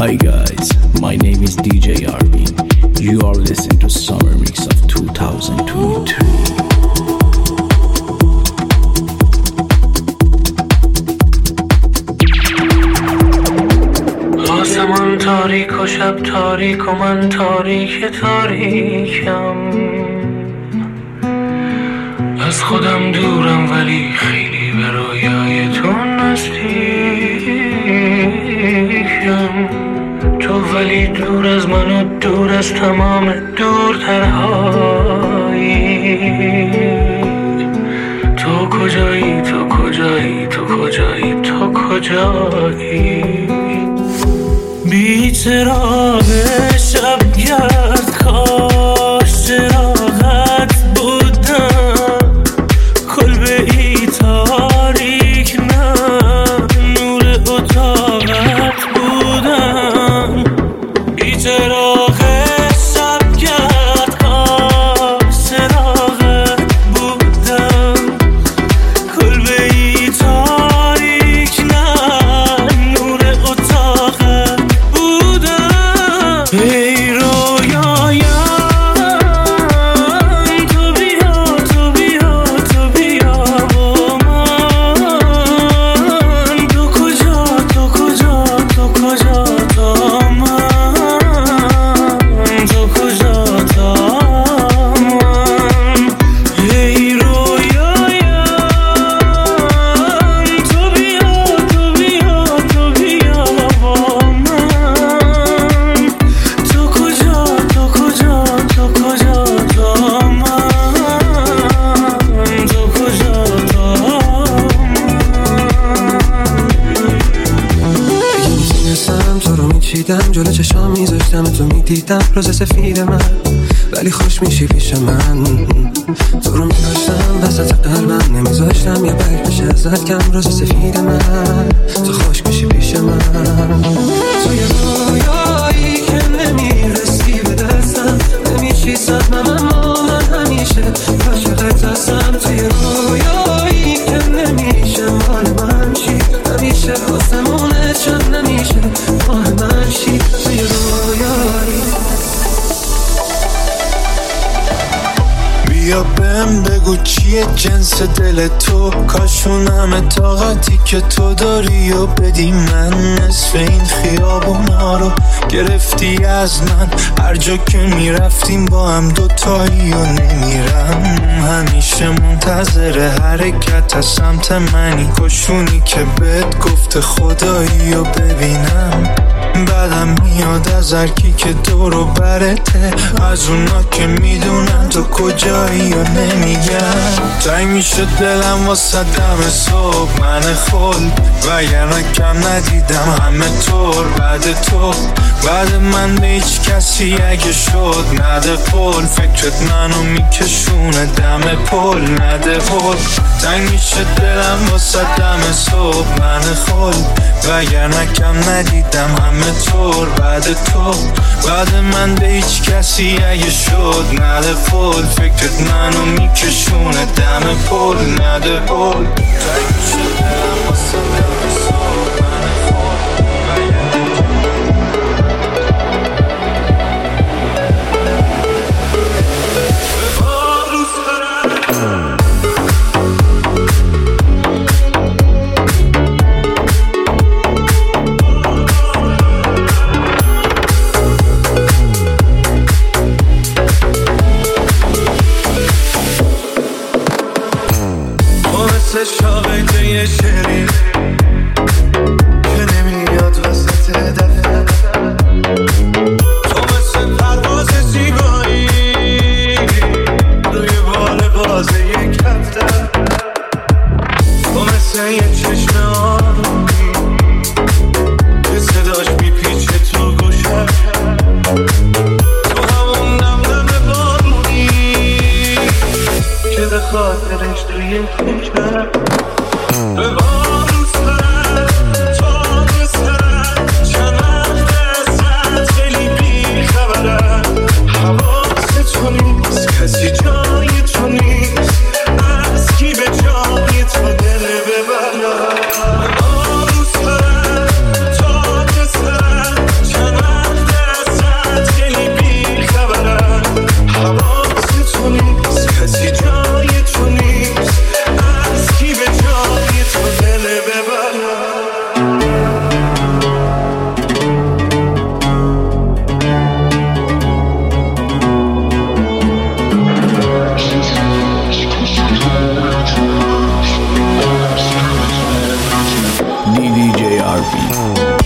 Hi guys, my name is DJ Arvin. You are listening to Summer Mix of 2022. آسمان تاریک و شب تاریک و من تاریک تاریکم، از خودم دورم ولی خیلی به رویای تو نزدیکم. تو ولی دور از من و دور از تمام دورترهایی. تو کجایی تو کجایی تو کجایی تو کجایی؟ بی چراغ شب گرد کاش چراغت بودم، کلبه ای تاریک نه نور اتاقت بودم. بی چراغ شب گرد کاش چراغت بودم، کلبه ای تاریک نه نور اتاقت بودم. ای رویایم تو بیا تو بیا تو بیا با من. تو کجا تو کجا تو کجا تا من، تو کجا تا من. ای رویایم تو بیا تو بیا تو بیا با من. تو کجا تو کجا تو کجا تا من، تو کجا تا میتونستم تو رو میچیدم، جلو چشام میذاشتم تو میدیدم روز سفید من، ولی خوش میشی پیش من. تو رو میداشتم وسط قلبم، نمیذاشتم یه برگ بشه ازت کم. روز سفید من تو خوش میشی پیش من. تو یه رویایی که نمیرسی به دستم، نمیشی صدمم اما من همیشه عاشقت هستم. تو یه رویایی که نمیشه مال من شی، همیشه آسمونه چون نمیشه مال من شی. تو یه رویایی بیا بهم بگو چیه جنس دل تو، کاشون همه طاقتی که تو داری و بدی من. نصف این خیابونا رو گرفتی از من، هر جا که میرفتیم با هم دوتایی و نمیرم. همیشه منتظر حرکت از سمت منی، کاشونی که بهت گفته خدایی و ببینم. بعدم میاد از هرکی که دورو برته، از اونا که میدونن تو کجایی و نمیگن. تای میشه دلم واسه دم صبح من خل، وگرنه کم ندیدم همه طور بعد تو. بعد من به هیچ کسی اگه شد نده پل، فکرت منو میکشونه دم پل نده پل. تنگ میشه دلم واسه دم صبح من خل، وگرنه کم ندیدم همه طور بعد تو. بعد من به هیچ کسی اگه شد نده پل، فکرت منو میکشونه دم پل نده پل. تنگ میشه دلم واسه دم صبح من خل، شاقه شیرین Arvin.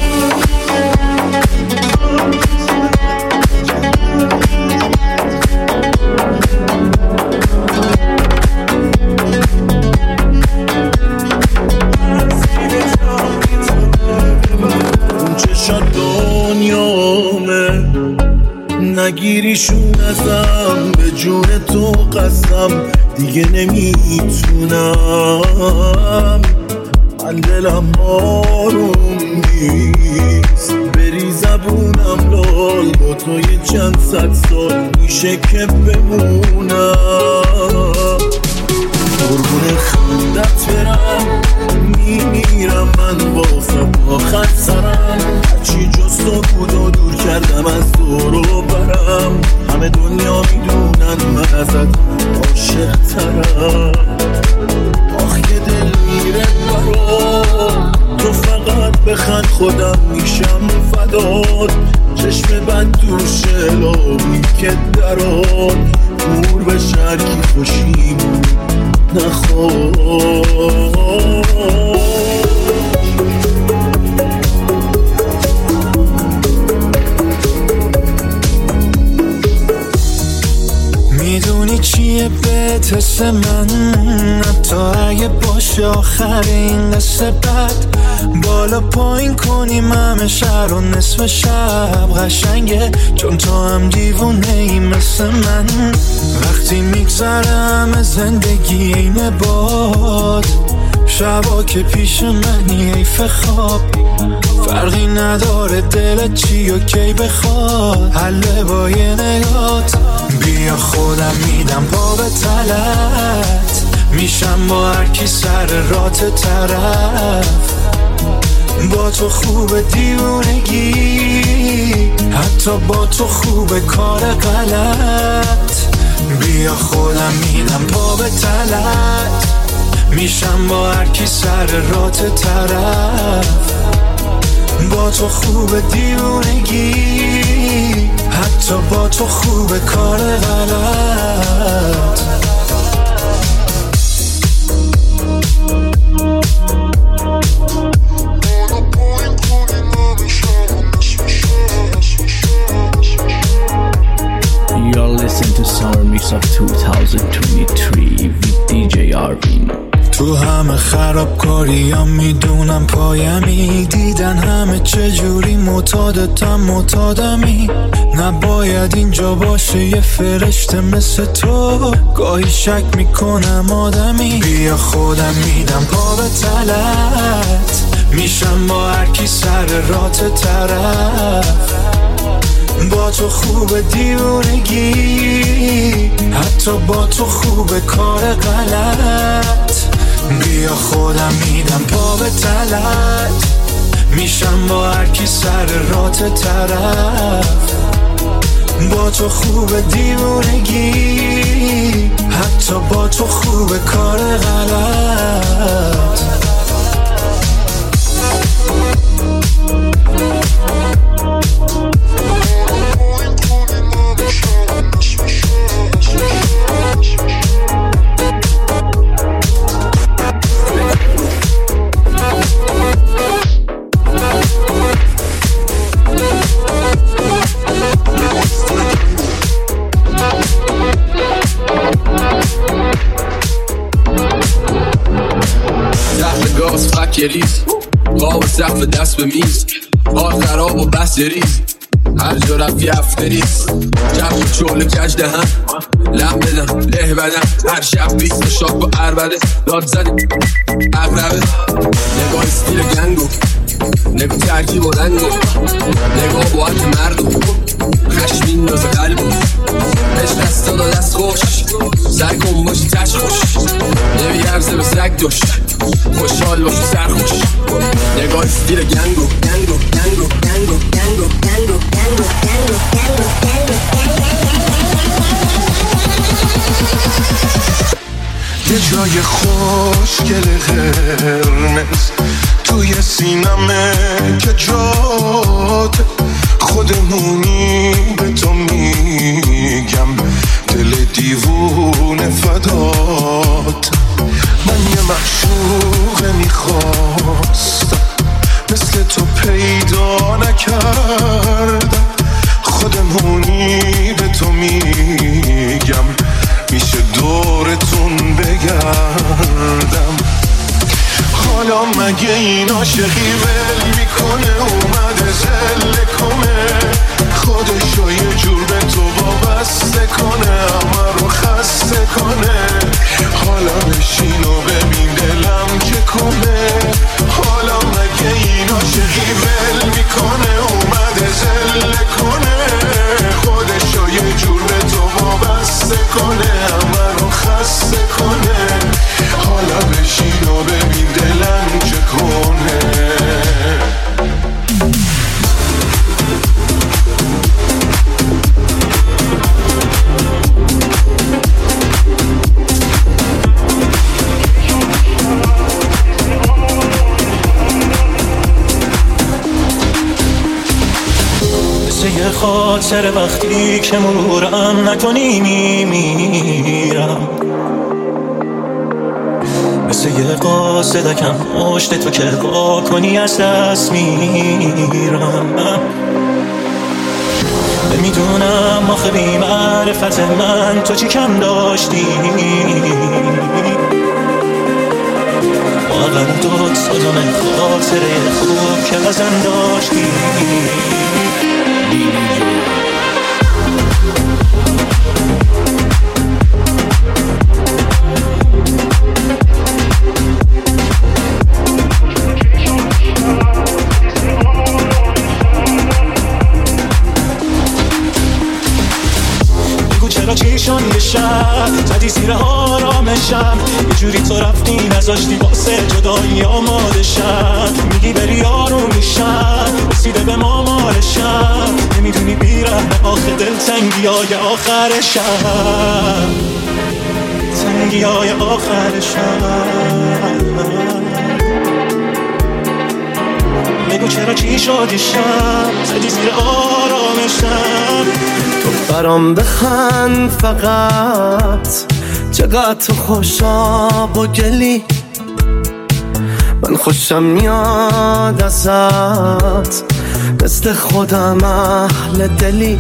نگیریشون ازم به جون تو قسم دیگه نمیتونم من دلم آروم نیست بری زبونم لال با تو یه چند صد سال میشه که بمونم قربون خندت برم میمیرم من واسه آخر سرم هرچی جز تو بود و دور کردم از دور و برم همه دنیا میدونن من ازت عاشق ترم آخ که دل میره برام تو فقط بخند خودم میشم فدات چشم بند تو شلابی که درات دور به شرکی خوشی بود نخواه میدونی چیه بهتس من حتی اگه باشه آخر این قصه بد بالا پایین کنیم همه شهر و نصف شب قشنگه چون تو هم دیوونه ای مثل من وقتی میگذرم زندگی اینه باد شبا که پیش منی حیف خواب فرقی نداره دلت چی و کی بخواد حله با یه نگات بیا خودم میدم پا به تلت میشم با هر کی سر رات طرف با تو خوب دیوونگی حتی با تو خوب کار غلط بیا خودم میدم پا به تلت میشم با هر کی سر رات طرف با تو خوب دیوونگی حتی با تو خوب کار غلط You're listening to Summer Mix of 2023 with DJ Arvin. تو همه خرابکاریم میدونم پایمی دیدن همه چجوری معتادمی نباید اینجا باشه یه فرشته مثل تو گاهی شک میکنم آدمی بیا خودم میدم پا به تلت میشم با هر کی سر رات طرف با تو خوب دیوونگی حتی با تو خوب کار غلط بیا خودم میدم پا به تلت میشم با هر کی سر رات طرف با تو خوب دیوونگی حتی با تو خوب کار غلط ریز قاب سقف دست به میز حال خراب و بس ریز هر جا رفت یفته ریز جب چول کج دهم لب بدم له بدم هر شب 20 شاک با عربده داد زده اقربه نگاه استیل گنگو نگاه ترکی بلندو نگاه با حد مردو خشمین ناز قلبو عشق دست داد دست خوش سعی کن باشی تش خوش نمیگرزه به سگ دوش خوشحال باشی سرخوش نگاه استیل گنگو گنگو گنگو گنگو گنگو گنگو گنگو گنگو یه جای خوشگل قرمز توی سینمه که جات خودمونی به تو میگم دل دیوونه فدات من یه معشوق میخواستم مثل کردم خودمونی به تو میگم میشه دورتون بگردم حالا مگه این عاشقی ول میکنه اومده زله کنه خودشو یه جور به تو وابسته کنه همه رو خسته کنه حالا بشین و ببین دلم چه کنه حالا مگه این عاشقی ول میکنه اومده زله کنه خودشو یه جور به تو وابسته کنه همه رو خسته کنه حالا بشین و ببین دلم چه کنه یه خاطر وقتی که مرورم نکنی میمیرم مثل یه قاصدکم پشت تو که با کنی از دست میرم نمیدونم آخه بی معرفت من تو چی کم داشتی واقعا دوت صدام خاطره خوب که ازم داشتی بگو چرا چیشون بشم زدی زیر آرامشم یه جوری تو رفتی نذاشتی واسه جدایی آماده شم میگی بری آروم میشم رسیده به ما مالشم نمیدونی بیرم آخه دل تنگیای آخرشم تنگیای آخرشم بگو چرا چی شدیشم زدی زیر آرامشم تو برام بخند فقط چقدر تو خوشاب و گلی من خوشم میاد ازت مثل خودم اهل دلی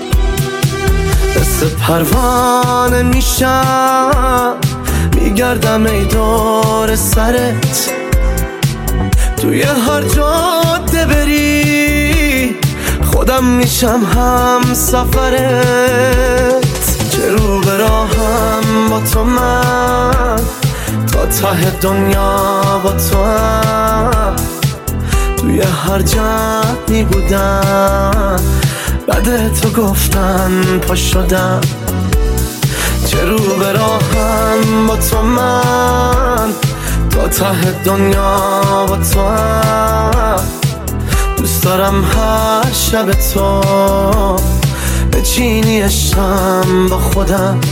مثل پروانه میشم میگردم ای دور سرت توی هر جاده بری خودم میشم هم سفرت چه رو به راهم با تو من تا ته دنیا با تو هم توی هر جمعی بودم بعد تو گفتن پا شدم چه رو به راهم با تو من تا ته دنیا با تو هم دوست دارم هر شب تو بچینی عشقم با خودم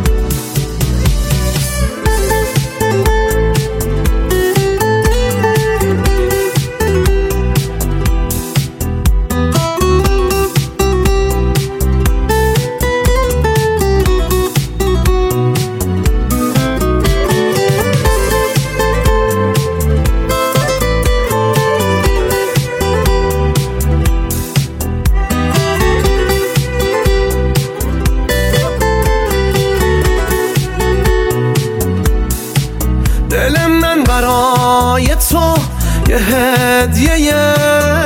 دل من برای تو یه هدیه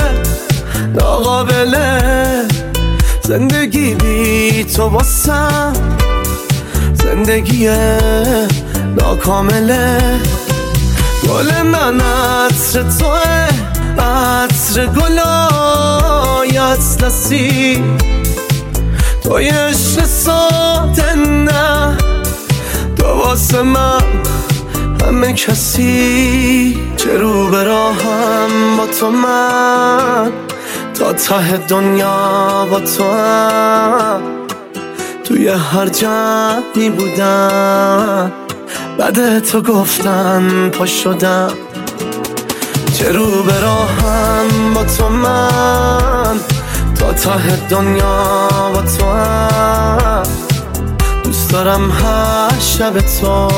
ناقابله زندگی بی تو واسم زندگی ناکامله گل من عطر توه عطر گلای اطلسی توی عشق ساده نه تو واسه من همه کسی چه رو به راهم با تو من تا ته دنیا با تو هم توی هر جمعی بودم بعد تو گفتن پا شدم چه رو به راهم با تو من تا ته دنیا با تو هم دوست دارم هر شب تو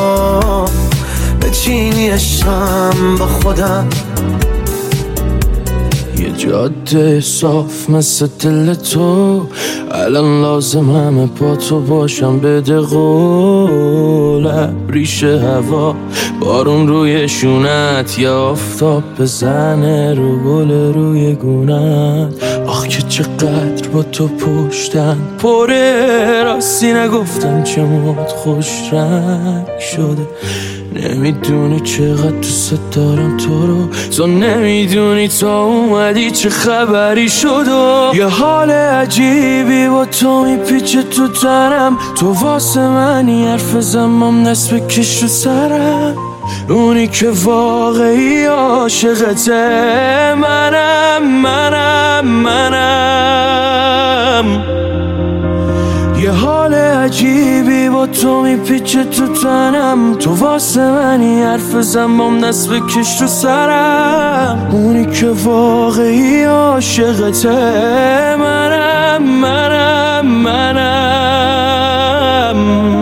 بچینی عشقم با خودم یه جاده صاف مثل دل تو، الان لازم همه با تو باشم. بده قول ریشه هوا، بارون روی شونت یا آفتاب بزنه رو گل روی گونت. آخ که چقدر با تو پشتن پره، راستی نگفتم چه موت خوش رنگ شده. نمیدونی چقدر دوست دارم تو رو، تو نمیدونی تا اومدی چه خبری شد. و یه حال عجیبی با تو میپیچه تو تنم، تو واسه منی حرف زمام دست بکش رو سرم. اونی که واقعی عاشقته منم. یه حال عجیبی با تو میپیچه تو تنم، تو واسه منی حرف زمام دست بکش رو سرم. اونی که واقعی عاشقته منم.